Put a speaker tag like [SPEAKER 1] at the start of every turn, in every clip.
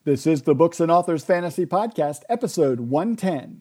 [SPEAKER 1] This is the Books and Authors Fantasy Podcast, episode 110.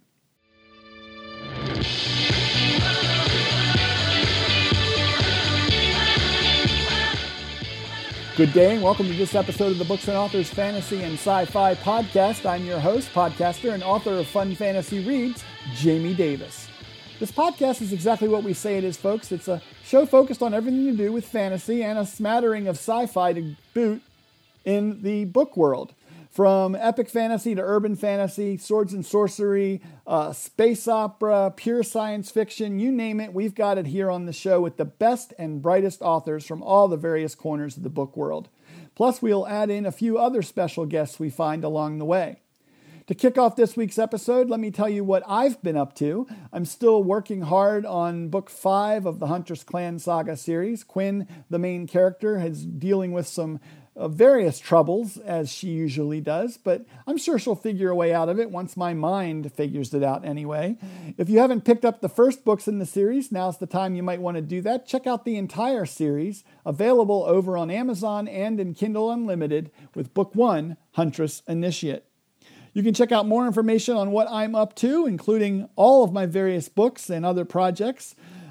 [SPEAKER 1] Good day and welcome to this episode of the Books and Authors Fantasy and Sci-Fi Podcast. I'm your host, podcaster, and author of Fun Fantasy Reads, Jamie Davis. This podcast is exactly what we say it is, folks. It's a show focused on everything to do with fantasy and a smattering of sci-fi to boot in the book world. From epic fantasy to urban fantasy, swords and sorcery, space opera, pure science fiction, you name it, we've got it here on the show with the best and brightest authors from all the various corners of the book world. Plus, we'll add in a few other special guests we find along the way. To kick off this week's episode, let me tell you what I've been up to. I'm still working hard on book 5 of the Huntress Clan Saga series. Quinn, the main character, is dealing with some various troubles, as she usually does, but I'm sure she'll figure a way out of it once my mind figures it out anyway. If you haven't picked up the first books in the series, now's the time you might want to do that. Check out the entire series, available over on Amazon and in Kindle Unlimited with Book 1, Huntress Initiate. You can check out more information on what I'm up to, including all of my various books and other projects,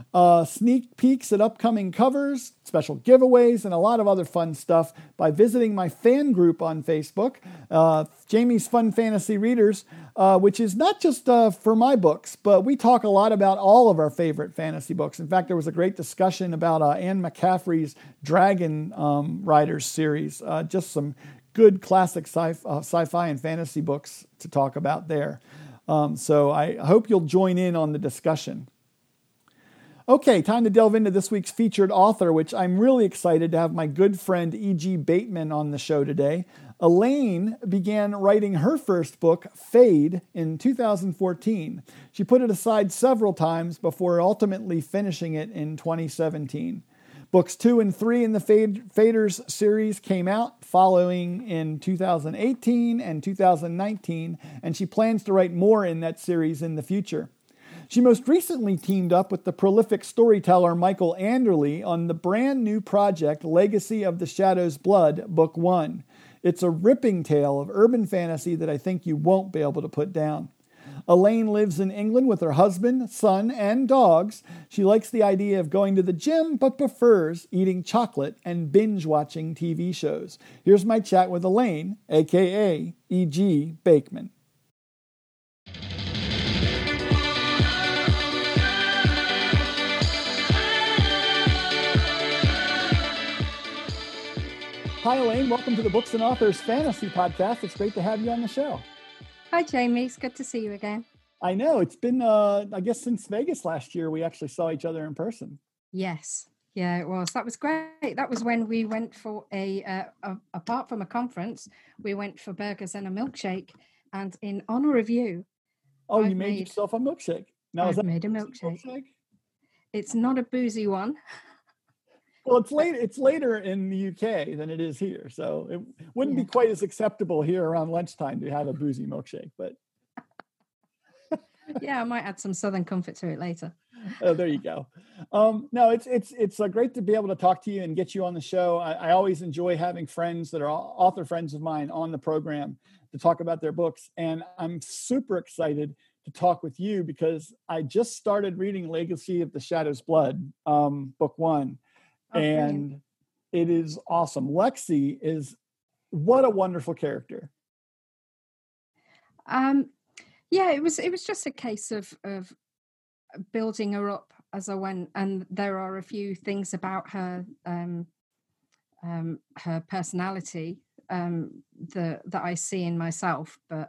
[SPEAKER 1] sneak peeks at upcoming covers, special giveaways, and a lot of other fun stuff by visiting my fan group on Facebook, Jamie's Fun Fantasy Readers, which is not just for my books, but we talk a lot about all of our favorite fantasy books. In fact, there was a great discussion about Anne McCaffrey's Dragon Riders series, just some good classic sci-fi and fantasy books to talk about there. So I hope you'll join in on the discussion. Okay, time to delve into this week's featured author, which I'm really excited to have my good friend E.G. Bateman on the show today. Elaine began writing her first book, Fade, in 2014. She put it aside several times before ultimately finishing it in 2017. Books 2 and 3 in the Faders series came out following in 2018 and 2019, and she plans to write more in that series in the future. She most recently teamed up with the prolific storyteller Michael Anderle on the brand new project Legacy of the Shadow's Blood, Book 1. It's a ripping tale of urban fantasy that I think you won't be able to put down. Elaine lives in England with her husband, son, and dogs. She likes the idea of going to the gym, but prefers eating chocolate and binge-watching TV shows. Here's my chat with Elaine, a.k.a. E.G. Bateman. Hi, Elaine. Welcome to the Books and Authors Fantasy Podcast. It's great to have you on the show.
[SPEAKER 2] Hi, Jamie. It's good to see you again.
[SPEAKER 1] I know. It's been, I guess, since Vegas last year, we actually saw each other in person.
[SPEAKER 2] Yes. Yeah, it was. That was great. That was when we went for apart from a conference, we went for burgers and a milkshake. And in honor of you...
[SPEAKER 1] Oh, you made yourself a milkshake?
[SPEAKER 2] Now, I've made a milkshake. It's not a boozy one.
[SPEAKER 1] Well, it's later in the UK than it is here, so it wouldn't be quite as acceptable here around lunchtime to have a boozy milkshake. But
[SPEAKER 2] yeah, I might add some Southern Comfort to it later.
[SPEAKER 1] Oh, there you go. No, it's great to be able to talk to you and get you on the show. I always enjoy having friends that are author friends of mine on the program to talk about their books, and I'm super excited to talk with you because I just started reading Legacy of the Shadow's Blood, Book 1. And it is awesome. Lexi is what a wonderful character.
[SPEAKER 2] Yeah, it was just a case of building her up as I went, and there are a few things about her her personality that I see in myself, but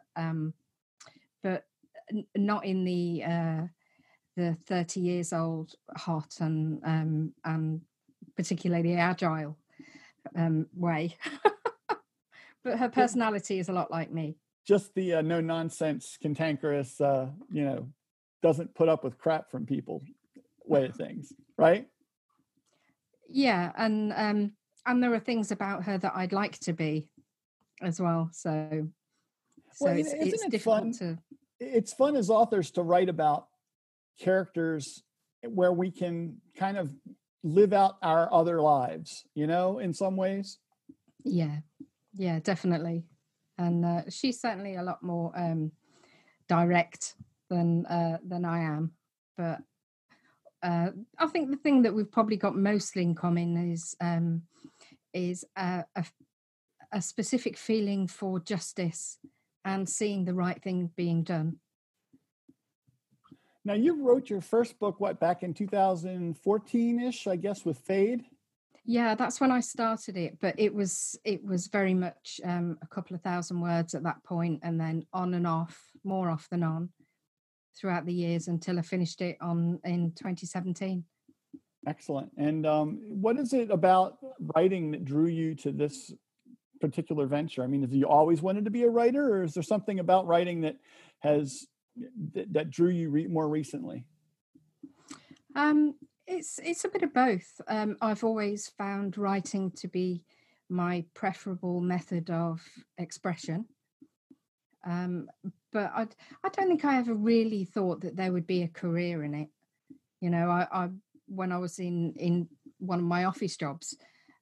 [SPEAKER 2] not in the 30 years old hot and particularly agile way. But her personality is a lot like me.
[SPEAKER 1] Just the no-nonsense, cantankerous, doesn't put up with crap from people way of things, right?
[SPEAKER 2] Yeah, and there are things about her that I'd like to be as well. So it's difficult to...
[SPEAKER 1] It's fun as authors to write about characters where we can kind of live out our other lives, in some ways.
[SPEAKER 2] Yeah, definitely. and she's certainly a lot more direct than I am. But I think the thing that we've probably got mostly in common is a specific feeling for justice and seeing the right thing being done.
[SPEAKER 1] Now, you wrote your first book, back in 2014-ish, I guess, with Fade?
[SPEAKER 2] Yeah, that's when I started it, but it was very much a couple of thousand words at that point, and then on and off, more off than on, throughout the years until I finished it in 2017.
[SPEAKER 1] Excellent. And what is it about writing that drew you to this particular venture? I mean, have you always wanted to be a writer, or is there something about writing that drew you more recently?
[SPEAKER 2] It's a bit of both. I've always found writing to be my preferable method of expression. But I don't think I ever really thought that there would be a career in it. You know, I when I was in one of my office jobs,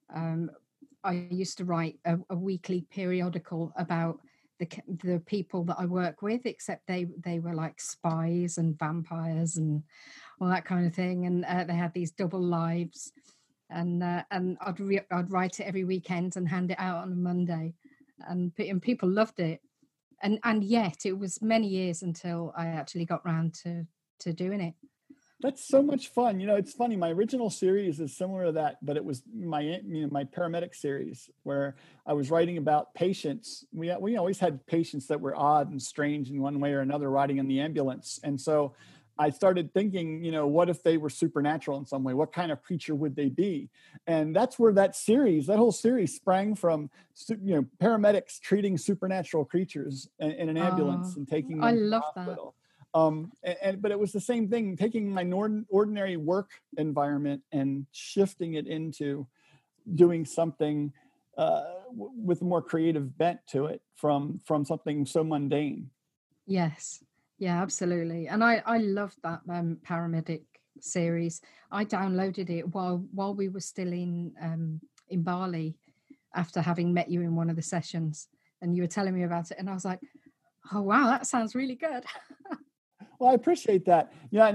[SPEAKER 2] I used to write a weekly periodical about the people that I work with, except they were like spies and vampires and all that kind of thing, and they had these double lives, and I'd write it every weekend and hand it out on a Monday, and people loved it, and yet it was many years until I actually got round to doing it.
[SPEAKER 1] That's so much fun. You know, it's funny. My original series is similar to that, but it was my paramedic series where I was writing about patients. We always had patients that were odd and strange in one way or another riding in the ambulance. And so I started thinking, you know, what if they were supernatural in some way? What kind of creature would they be? And that's where that whole series sprang from, you know, paramedics treating supernatural creatures in an ambulance and taking them to the hospital. But it was the same thing, taking my ordinary work environment and shifting it into doing something with a more creative bent to it from something so mundane.
[SPEAKER 2] Yes, yeah, absolutely. And I loved that paramedic series. I downloaded it while we were still in Bali, after having met you in one of the sessions, and you were telling me about it, and I was like, oh wow, that sounds really good.
[SPEAKER 1] Well, I appreciate that. Yeah,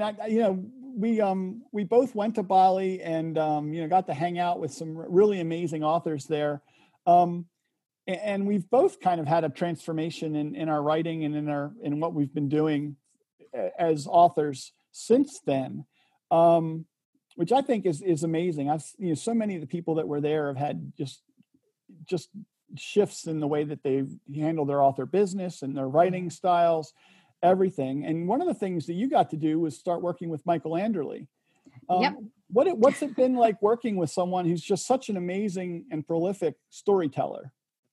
[SPEAKER 1] and we both went to Bali and got to hang out with some really amazing authors there, and we've both kind of had a transformation in our writing and in what we've been doing as authors since then, which I think is amazing. So many of the people that were there have had just shifts in the way that they've handled their author business and their writing styles. Everything. And one of the things that you got to do was start working with Michael Anderle.
[SPEAKER 2] Yep.
[SPEAKER 1] What's it been like working with someone who's just such an amazing and prolific storyteller?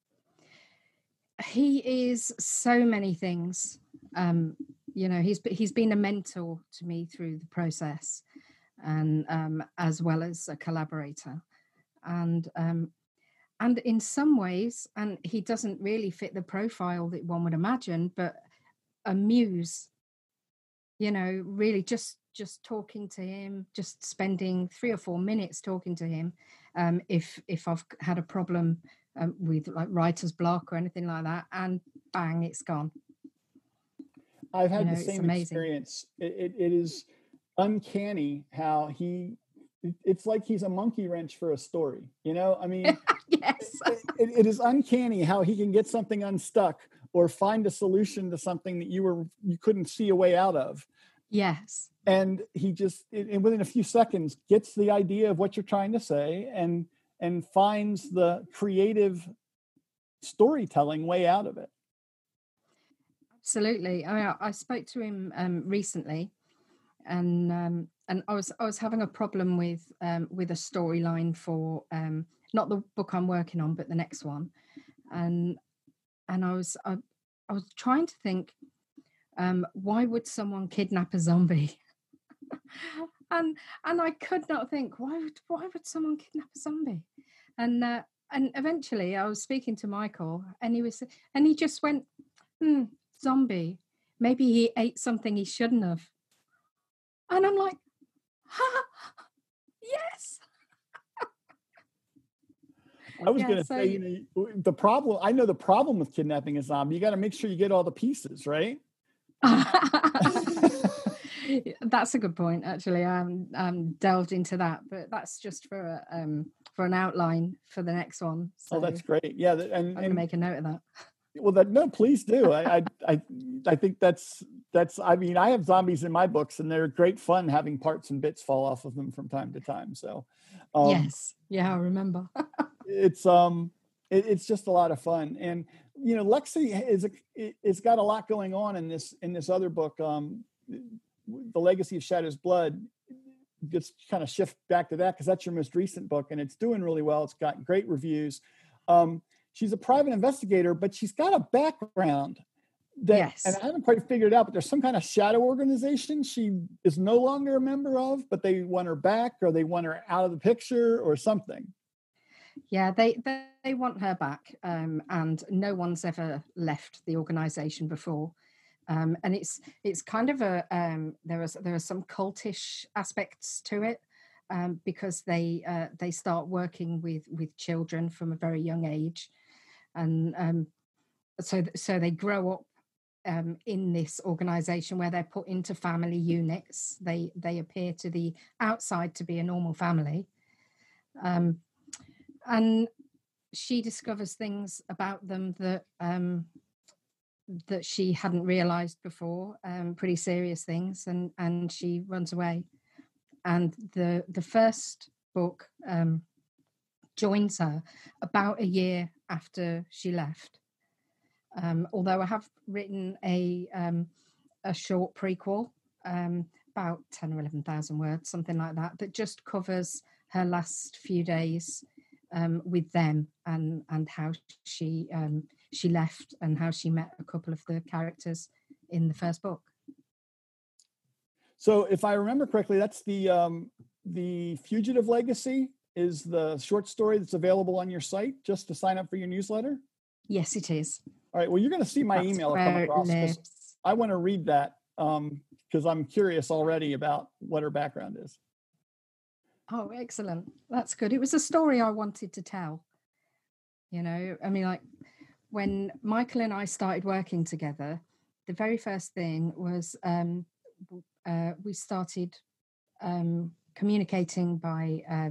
[SPEAKER 2] He is so many things. He's been a mentor to me through the process, and as well as a collaborator, and in some ways, and he doesn't really fit the profile that one would imagine, but a muse, really just talking to him, just spending 3 or 4 minutes talking to him, if I've had a problem with like writer's block or anything like that, and bang, it's gone.
[SPEAKER 1] I've had the same experience. It is uncanny how it's like he's a monkey wrench for a story, I mean.
[SPEAKER 2] Yes.
[SPEAKER 1] It is uncanny how he can get something unstuck or find a solution to something that you couldn't see a way out of.
[SPEAKER 2] Yes.
[SPEAKER 1] And he just, within a few seconds, gets the idea of what you're trying to say and finds the creative storytelling way out of it.
[SPEAKER 2] Absolutely. I spoke to him recently, and I was having a problem with a storyline for not the book I'm working on, but the next one, and I was trying to think, why would someone kidnap a zombie? and I could not think, why would someone kidnap a zombie? And eventually I was speaking to Michael, and he just went, zombie, maybe he ate something he shouldn't have. And I'm like, yes.
[SPEAKER 1] I was
[SPEAKER 2] Yeah,
[SPEAKER 1] going to
[SPEAKER 2] so
[SPEAKER 1] say, the problem, I know the problem with kidnapping a zombie, you got to make sure you get all the pieces, right?
[SPEAKER 2] that's a good point, actually. I haven't delved into that, but that's just for an outline for the next one. So
[SPEAKER 1] Oh, that's great. Yeah.
[SPEAKER 2] I'm going to make a note of that.
[SPEAKER 1] Well, no, please do. I think that's, I mean, I have zombies in my books and they're great fun having parts and bits fall off of them from time to time. So,
[SPEAKER 2] Yes. Yeah, I remember.
[SPEAKER 1] it's just a lot of fun. And, Lexi is got a lot going on in this other book, The Legacy of Shadow's Blood. Just kind of shift back to that because that's your most recent book and it's doing really well. It's got great reviews. She's a private investigator, but she's got a background that,
[SPEAKER 2] Yes.
[SPEAKER 1] and I haven't quite figured it out, but there's some kind of shadow organization she is no longer a member of, but they want her back or they want her out of the picture or something.
[SPEAKER 2] Yeah, they want her back, and no one's ever left the organization before. And it's kind of a there are some cultish aspects to it, because they start working with children from a very young age, and so they grow up in this organization where they're put into family units. They appear to the outside to be a normal family, and she discovers things about them that she hadn't realized before, pretty serious things, and she runs away. And the first book joins her about a year after she left. Although I have written a short prequel, about 10 or 11,000 words, something like that just covers her last few days with them and how she left and how she met a couple of the characters in the first book.
[SPEAKER 1] So if I remember correctly, that's the Fugitive Legacy is the short story that's available on your site just to sign up for your newsletter?
[SPEAKER 2] Yes, it is.
[SPEAKER 1] All right. Well, you're going to see my email come across. I want to read that because I'm curious already about what her background is.
[SPEAKER 2] Oh, excellent. That's good. It was a story I wanted to tell. I mean, like when Michael and I started working together, the very first thing was we started communicating by,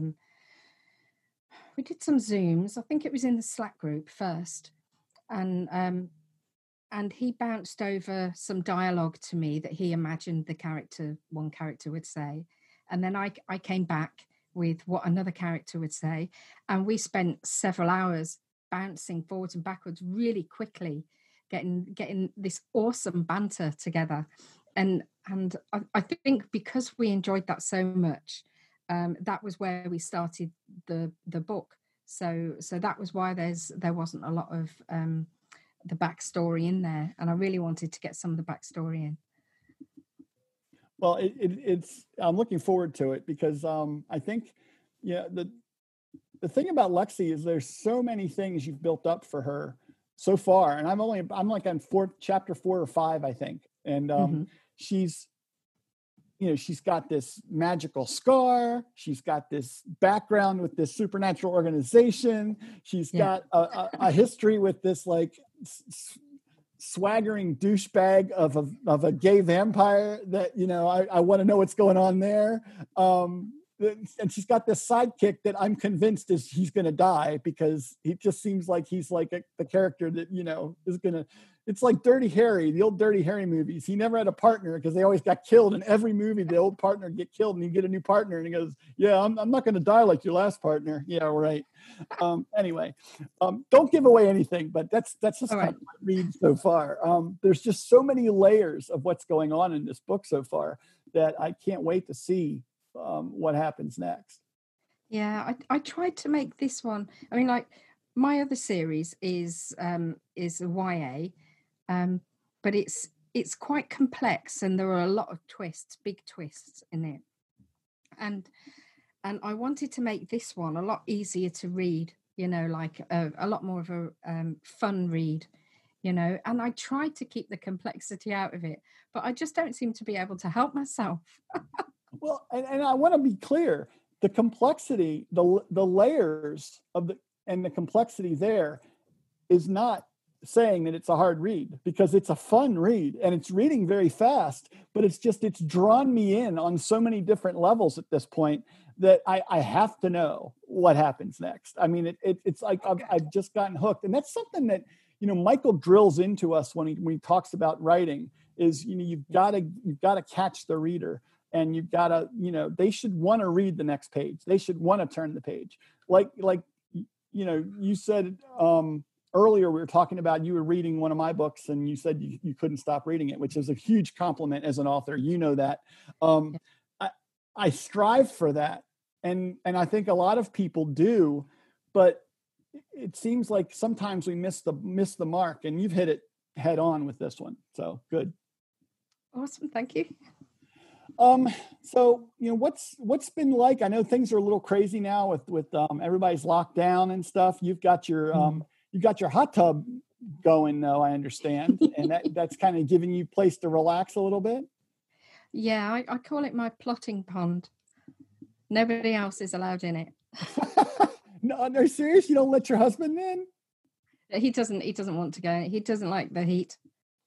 [SPEAKER 2] we did some Zooms. I think it was in the Slack group first. And he bounced over some dialogue to me that he imagined one character would say. And then I came back with what another character would say. And we spent several hours bouncing forwards and backwards really quickly, getting this awesome banter together. And I think because we enjoyed that so much, that was where we started the book. So that was why there wasn't a lot of the backstory in there. And I really wanted to get some of the backstory in.
[SPEAKER 1] Well, it's I'm looking forward to it because I think, the thing about Lexi is there's so many things you've built up for her so far, and I'm like on chapter 4 or 5, I think, and she's got this magical scar. She's got this background with this supernatural organization. She's got a history with this like swaggering douchebag of a gay vampire that, I want to know what's going on there. And she's got this sidekick that I'm convinced he's going to die because he just seems like he's like the character that, is going to, it's like Dirty Harry, the old Dirty Harry movies. He never had a partner because they always got killed. In every movie, the old partner get killed and you get a new partner. And he goes, yeah, I'm not going to die like your last partner. Yeah, right. Anyway, don't give away anything, but that's just kind of what I read so far. There's just so many layers of what's going on in this book so far that I can't wait to see what happens next.
[SPEAKER 2] Yeah, I tried to make this one. I mean, like my other series is a YA, but it's quite complex and there are a lot of big twists in it. And I wanted to make this one a lot easier to read, like a lot more of a fun read, and I tried to keep the complexity out of it, but I just don't seem to be able to help myself.
[SPEAKER 1] Well, and I want to be clear, the complexity, the layers of and the complexity there is not saying that it's a hard read, because it's a fun read and it's reading very fast, but it's drawn me in on so many different levels at this point that I have to know what happens next. I mean, it's like I've just gotten hooked. And that's something that, Michael drills into us when he talks about writing is, you've got to catch the reader, and you've got to, they should want to read the next page. They should want to turn the page. Like, you said, earlier we were talking about, you were reading one of my books and you said you couldn't stop reading it, which is a huge compliment as an author. That. I strive for that. And I think a lot of people do, but it seems like sometimes we miss the mark, and you've hit it head on with this one. So good.
[SPEAKER 2] Awesome. Thank you.
[SPEAKER 1] So, what's been like? I know things are a little crazy now with everybody's locked down and stuff. You've got your hot tub going, though, I understand. And that's kind of giving you place to relax a little bit.
[SPEAKER 2] Yeah, I call it my plotting pond. Nobody else is allowed in it.
[SPEAKER 1] No, serious? You don't let your husband in?
[SPEAKER 2] He doesn't want to go. He doesn't like the heat.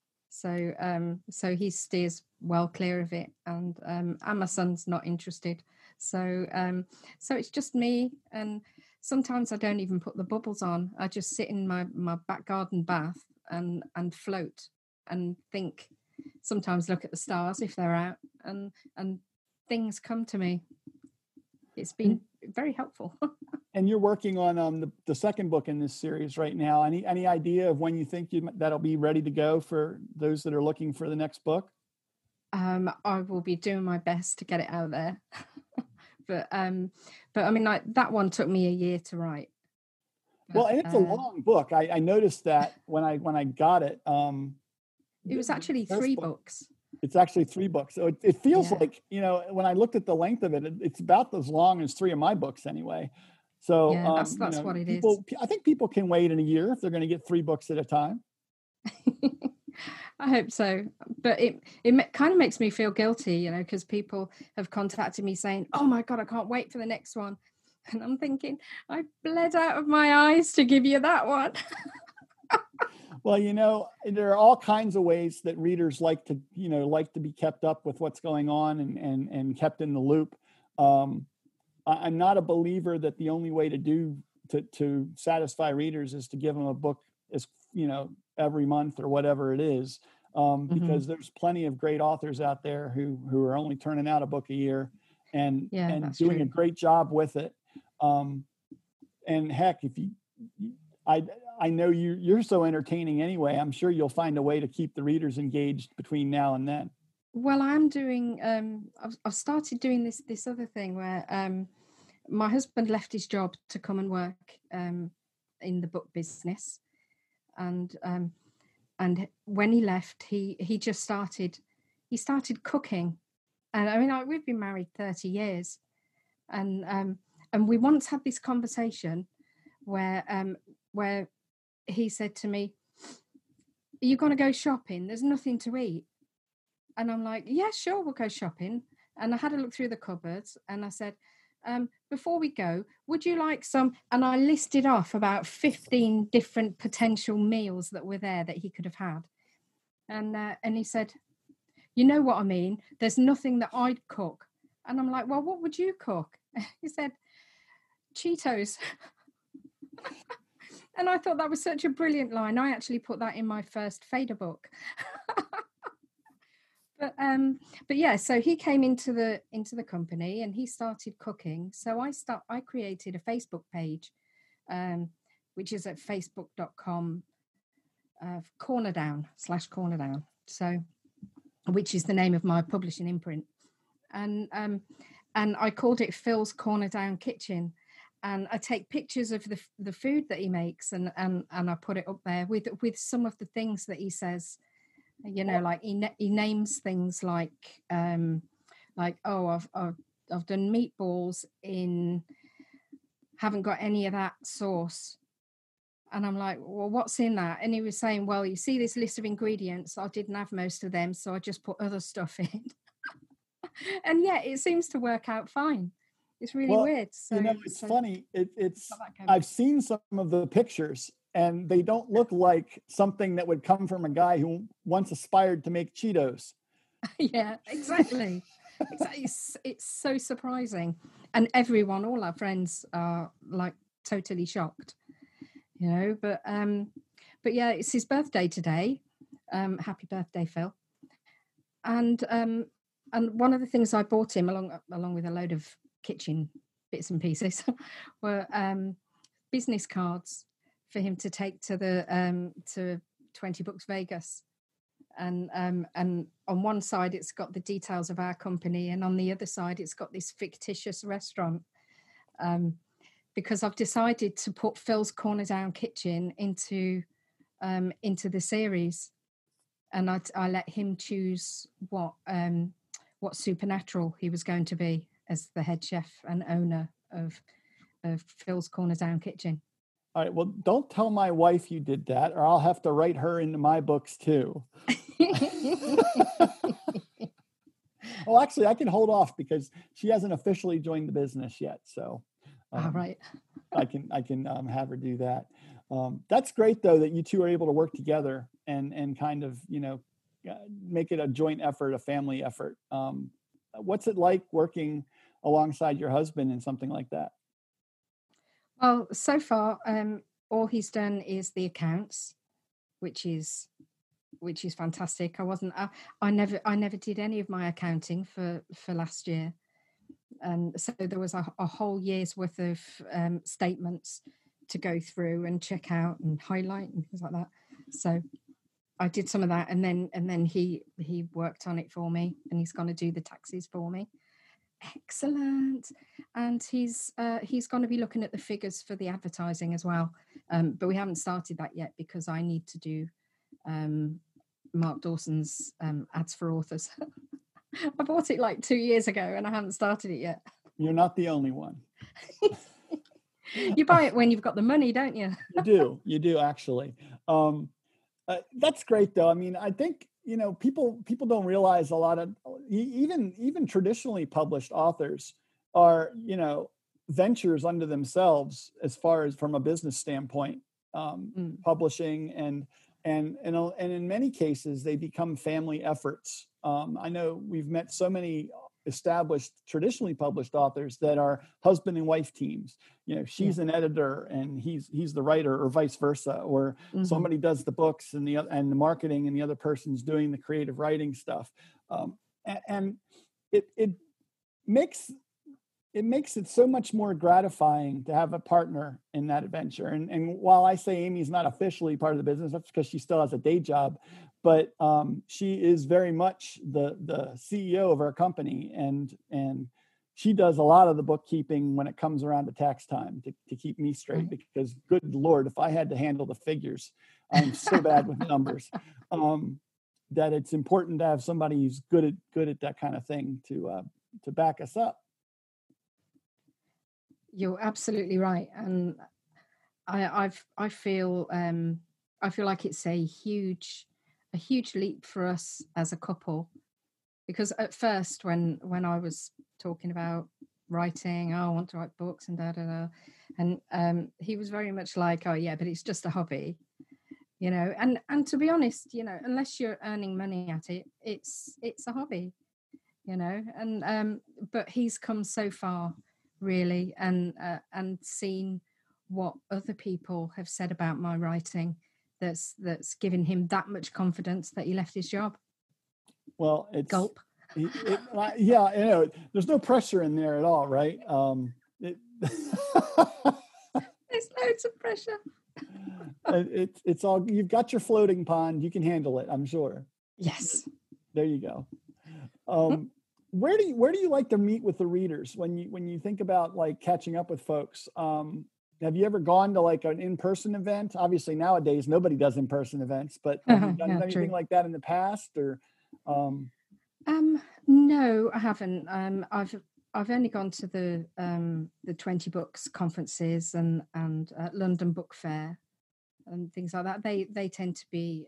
[SPEAKER 2] So he steers well clear of it, and my son's not interested. So it's just me, and sometimes I don't even put the bubbles on. I just sit in my back garden bath and float and think. Sometimes look at the stars if they're out, and things come to me. It's been very helpful.
[SPEAKER 1] And you're working on the second book in this series right now. Any idea of when you think that'll be ready to go for those that are looking for the next book?
[SPEAKER 2] I will be doing my best to get it out there. but I mean, like, that one took me a year to write.
[SPEAKER 1] Well, and it's a long book. I noticed that when I got it.
[SPEAKER 2] It was actually 3 books.
[SPEAKER 1] It's actually 3 books. So it feels like, when I looked at the length of it, it's about as long as 3 of my books anyway. So
[SPEAKER 2] yeah, that's what it is.
[SPEAKER 1] I think people can wait in a year if they're going to get 3 books at a time.
[SPEAKER 2] I hope so. But it kind of makes me feel guilty, because people have contacted me saying, oh my God, I can't wait for the next one. And I'm thinking, I bled out of my eyes to give you that one.
[SPEAKER 1] Well, there are all kinds of ways that readers like to be kept up with what's going on and kept in the loop. I'm not a believer that the only way to satisfy readers is to give them a book every month or whatever it is, because there's plenty of great authors out there who are only turning out a book a year and doing a great job with it. And heck, I know you're so entertaining anyway. I'm sure you'll find a way to keep the readers engaged between now and then.
[SPEAKER 2] Well, I'm doing. I've started doing this other thing where my husband left his job to come and work in the book business, and when he left, he just started. He started cooking, and I mean, we've been married 30 years, and we once had this conversation where he said to me, are you going to go shopping? There's nothing to eat. And I'm like, yeah, sure, we'll go shopping. And I had a look through the cupboards and I said, before we go, would you like some? And I listed off about 15 different potential meals that were there that he could have had. And he said, you know what I mean? There's nothing that I'd cook. And I'm like, well, what would you cook? He said, Cheetos. And I thought that was such a brilliant line. I actually put that in my first Fader book. But yeah, so he came into the company and he started cooking. So I created a Facebook page, which is at facebook.com /cornerdown. So, which is the name of my publishing imprint. And I called it Phil's Corner Down Kitchen. And I take pictures of the food that he makes and I put it up there with some of the things that he says, like he names things like oh, I've done meatballs in, haven't got any of that sauce. And I'm like, well, what's in that? And he was saying, well, you see this list of ingredients, I didn't have most of them, so I just put other stuff in. And yeah, it seems to work out fine. It's really
[SPEAKER 1] Well,
[SPEAKER 2] weird. So
[SPEAKER 1] it's funny. It's
[SPEAKER 2] not that kind
[SPEAKER 1] I've seen some of the pictures, and they don't look like something that would come from a guy who once aspired to make Cheetos.
[SPEAKER 2] Yeah, exactly. Exactly. It's so surprising, and everyone, all our friends, are like totally shocked. But yeah, it's his birthday today. Happy birthday, Phil. And one of the things I bought him along with a load of kitchen bits and pieces were business cards for him to take to the to 20 Books Vegas. And on one side it's got the details of our company, and on the other side it's got this fictitious restaurant, because I've decided to put Phil's Corner Down Kitchen into the series, and I let him choose what supernatural he was going to be as the head chef and owner of Phil's Corner Down Kitchen.
[SPEAKER 1] All right. Well, don't tell my wife you did that, or I'll have to write her into my books too. Well, actually, I can hold off because she hasn't officially joined the business yet. So,
[SPEAKER 2] all right,
[SPEAKER 1] I can have her do that. That's great, though, that you two are able to work together and kind of make it a joint effort, a family effort. What's it like working alongside your husband in something like that?
[SPEAKER 2] Well, so far, all he's done is the accounts, which is fantastic. I never did any of my accounting for last year, and so there was a whole year's worth of statements to go through and check out and highlight and things like that. So I did some of that, and then he worked on it for me, and he's going to do the taxes for me. Excellent. And he's going to be looking at the figures for the advertising as well, but we haven't started that yet because I need to do Mark Dawson's ads for authors. I bought it like 2 years ago and I haven't started it yet.
[SPEAKER 1] You're not the only one.
[SPEAKER 2] You buy it when you've got the money, don't you?
[SPEAKER 1] You do actually. That's great, though. I mean, I think people don't realize a lot of even traditionally published authors are ventures unto themselves as far as from a business standpoint, publishing and in many cases they become family efforts. I know we've met so many established traditionally published authors that are husband and wife teams. She's an editor and he's the writer, or vice versa, or somebody does the books and the marketing and the other person's doing the creative writing stuff. And it makes it so much more gratifying to have a partner in that adventure. And while I say Amy's not officially part of the business, that's because she still has a day job, but she is very much the CEO of our company, and she does a lot of the bookkeeping when it comes around to tax time to keep me straight, because good Lord, if I had to handle the figures, I'm so bad with numbers, that it's important to have somebody who's good at that kind of thing to back us up.
[SPEAKER 2] You're absolutely right, and I feel like it's a huge leap for us as a couple, because at first when I was talking about writing, I want to write books and da da da, and he was very much like, oh yeah, but it's just a hobby, and to be honest, unless you're earning money at it, it's a hobby, and but he's come so far, really, and seen what other people have said about my writing that's given him that much confidence that he left his job.
[SPEAKER 1] Well, it's
[SPEAKER 2] gulp.
[SPEAKER 1] Yeah, there's no pressure in there at all, right?
[SPEAKER 2] There's loads of pressure.
[SPEAKER 1] It's all, you've got your floating pond, you can handle it, I'm sure.
[SPEAKER 2] Yes.
[SPEAKER 1] There you go. Where do you like to meet with the readers when you think about like catching up with folks? Have you ever gone to like an in-person event? Obviously nowadays nobody does in-person events, but have you done anything true. Like that in the past, or?
[SPEAKER 2] No, I haven't. I've only gone to the 20 Books conferences and London Book Fair and things like that. They tend to be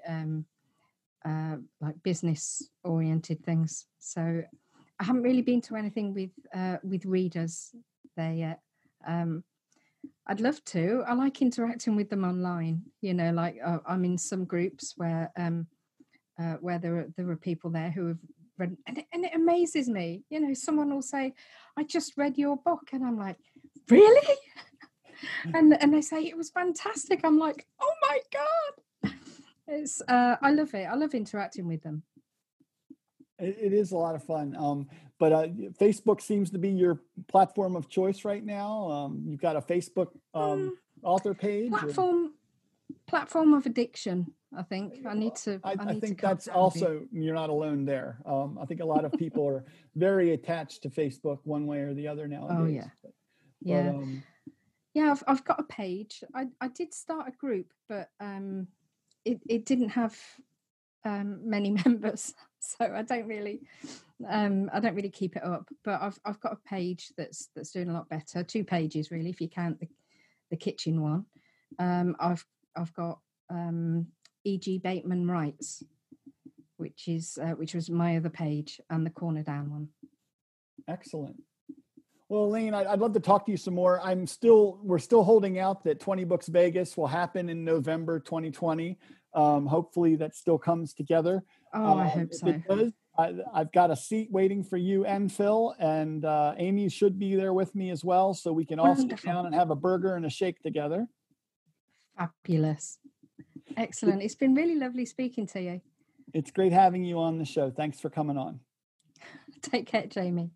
[SPEAKER 2] like business oriented things. So I haven't really been to anything with readers there yet. I'd love to. I like interacting with them online. Like I'm in some groups where there are people there who have read, and it amazes me. Someone will say, "I just read your book," and I'm like, "Really?" and they say it was fantastic. I'm like, "Oh my God!" It's I love it. I love interacting with them.
[SPEAKER 1] It is a lot of fun. But Facebook seems to be your platform of choice right now. You've got a Facebook author page.
[SPEAKER 2] Platform of addiction. I think I need to.
[SPEAKER 1] I think that's also, you're not alone there. I think a lot of people are very attached to Facebook one way or the other nowadays.
[SPEAKER 2] Oh yeah, yeah. I've got a page. I did start a group, but it didn't have many members, so I don't really keep it up. But I've got a page that's doing a lot better. 2 pages really, if you count the kitchen one. I've got E.G. Bateman Writes, which was my other page, and the Corner Down one.
[SPEAKER 1] Excellent. Well, Elaine, I'd love to talk to you some more. We're still holding out that 20 Books Vegas will happen in November 2020. Hopefully that still comes together.
[SPEAKER 2] I hope so.
[SPEAKER 1] It does, I've got a seat waiting for you and Phil, and Amy should be there with me as well, so we can all sit down and have a burger and a shake together.
[SPEAKER 2] Fabulous. Excellent. It's been really lovely speaking to you.
[SPEAKER 1] It's great having you on the show. Thanks for coming on.
[SPEAKER 2] Take care, Jamie.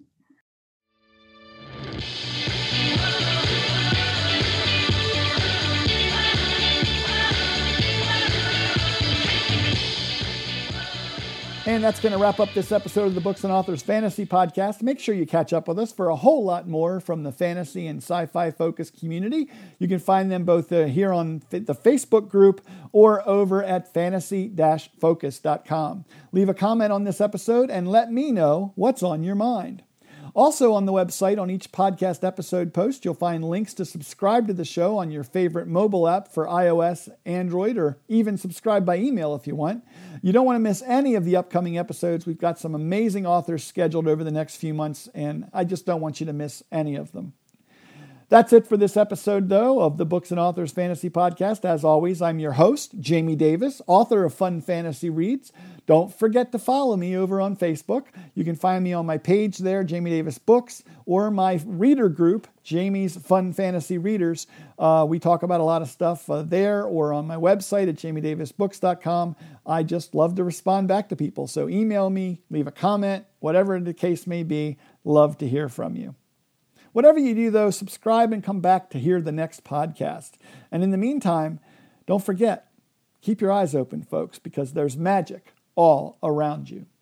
[SPEAKER 1] And that's going to wrap up this episode of the Books and Authors Fantasy Podcast. Make sure you catch up with us for a whole lot more from the fantasy and sci-fi focused community. You can find them both here on the Facebook group or over at fantasy-focus.com. Leave a comment on this episode and let me know what's on your mind. Also on the website, on each podcast episode post, you'll find links to subscribe to the show on your favorite mobile app for iOS, Android, or even subscribe by email if you want. You don't want to miss any of the upcoming episodes. We've got some amazing authors scheduled over the next few months, and I just don't want you to miss any of them. That's it for this episode, though, of the Books and Authors Fantasy Podcast. As always, I'm your host, Jamie Davis, author of Fun Fantasy Reads. Don't forget to follow me over on Facebook. You can find me on my page there, Jamie Davis Books, or my reader group, Jamie's Fun Fantasy Readers. We talk about a lot of stuff there or on my website at jamiedavisbooks.com. I just love to respond back to people. So email me, leave a comment, whatever the case may be. Love to hear from you. Whatever you do, though, subscribe and come back to hear the next podcast. And in the meantime, don't forget, keep your eyes open, folks, because there's magic all around you.